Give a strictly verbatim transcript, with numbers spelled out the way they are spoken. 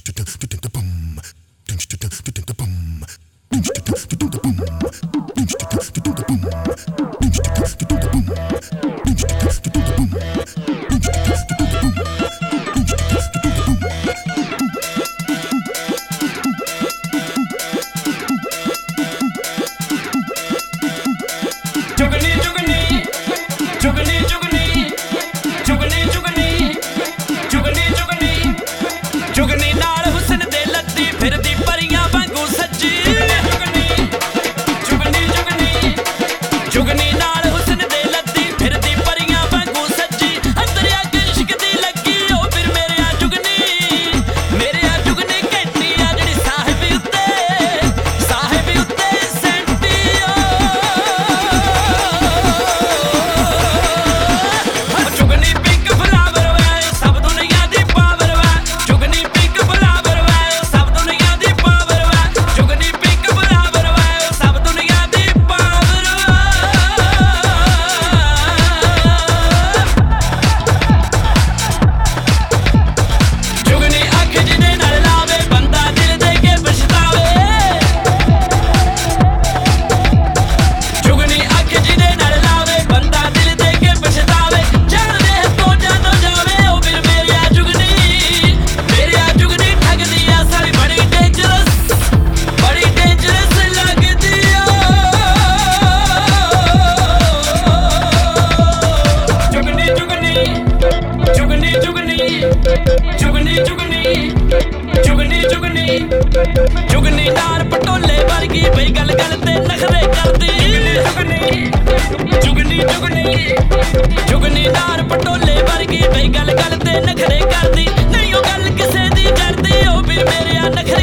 ਚੁਗਨੀ ਨਾਲ ਹੁਸਨ ਦੇ ਲੱਤੀ ਫਿਰਦੀ ਪਰੀਆਂ ਵਾਂਗੂ ਸੱਜੀ ਚੁਗਨੀ ਚੁਗਨੀ ਚੁਗਨੀ ਚੁਗਨੀ ਨਾਲ ਹੁਸਨ ਦੇ ਲੱਤੀ ਫਿਰਦੀ ਪਰੀਆਂ ਵਾਂਗੂ ਸੱਜੀ ਅੰਦਰ ਅੱਗ ਇਸ਼ਕ ਦੀ ਲੱਗੀ ਉਹ ਫਿਰ ਮੇਰੇ ਆ ਚੁਗਨੀ ਮੇਰੇ ਆ ਚੁਗਨੀ ਘੰਟੀ ਆ ਜਿਹੜੀ ਸਾਹਿਬ ਉੱਤੇ ਸਾਹਿਬ ਉੱਤੇ ਸੈਂਟੀ ਓ ਚੁਗਨੀ ਪਿੰਕ ਫਲਾਵਰ ਵੇ ਸਭ ਦੁਨੀਆ ਦੀ ਪਾਵਰ ਵੇ ਚੁਗਨੀ ਪਿੰਕ ਫਲਾਵਰ ਵੇ ਸਭ ਦੁਨੀਆ ਦੀ ਪਾਵਰ ਵੇ ਚੁਗਨੀ ਪਿੰਕ ਫਲਾਵਰ ਵੇ ਸਭ ਦੁਨੀਆ ਦੀ ਪਾਵਰ ਚੁਗਨੀ ਅੱਖ ਜਿਹਦੇ ਨਾਲ ਲਾਵੇ ਬੰਦਾ ਦਿਲ ਦੇ ਕੇ ਪਛਤਾਵੇ ਚੁਗਨੀ ਅੱਖ ਜਿਹਦੇ ਨਾਲ ਲਾਵੇ ਬੰਦਾ ਦਿਲ ਦੇ ਕੇ ਪਛਤਾਵੇ ਜਾਣਦੇ ਤੋਂ ਜਾਣੋ ਜਾਵੇ ਉਹ ਫਿਰ ਮੇਰੇ ਆ ਚੁਗਨੀ ਮੇਰੇ ਆ ਚੁਗਨੀ ਠੱਗਦੀ ਆ ਸਾਲੀ ਬੜੀ ਡੇਂਜਰਸ ਬੜੀ ਡੇਂਜਰਸ ਲੱਗਦੀ ਆ ਚੁਗਨੀ ਚੁਗਨੀ ਚੁਗਨੀ ਚੁਗਨੀ ਚੁਗਨੀ ਚੁਗਨੀ ਚੁਗਨੀ ਚੁਗਨੀ ਚੁਗਨੀ ਨਾਲ ਪਟੋਲੇ ਵਰਗੀ ਬਈ ਗੱਲ ਗੱਲ ਤੇ ਨਖਰੇ ਕਰਦੀ ਚੁਗਨੀ ਚੁਗਨੀ ਚੁਗਨੀ ਚੁਗਨੀ ਨਾਲ ਪਟੋਲੇ ਵਰਗੀ ਬਈ ਗੱਲ ਗੱਲ ਤੇ ਨਖਰੇ ਕਰਦੀ ਨਹੀਂ ਉਹ ਗੱਲ ਕਿਸੇ ਦੀ ਕਰਦੀ ਉਹ ਫਿਰ ਮੇਰੇ ਆ ਨਖਰੇ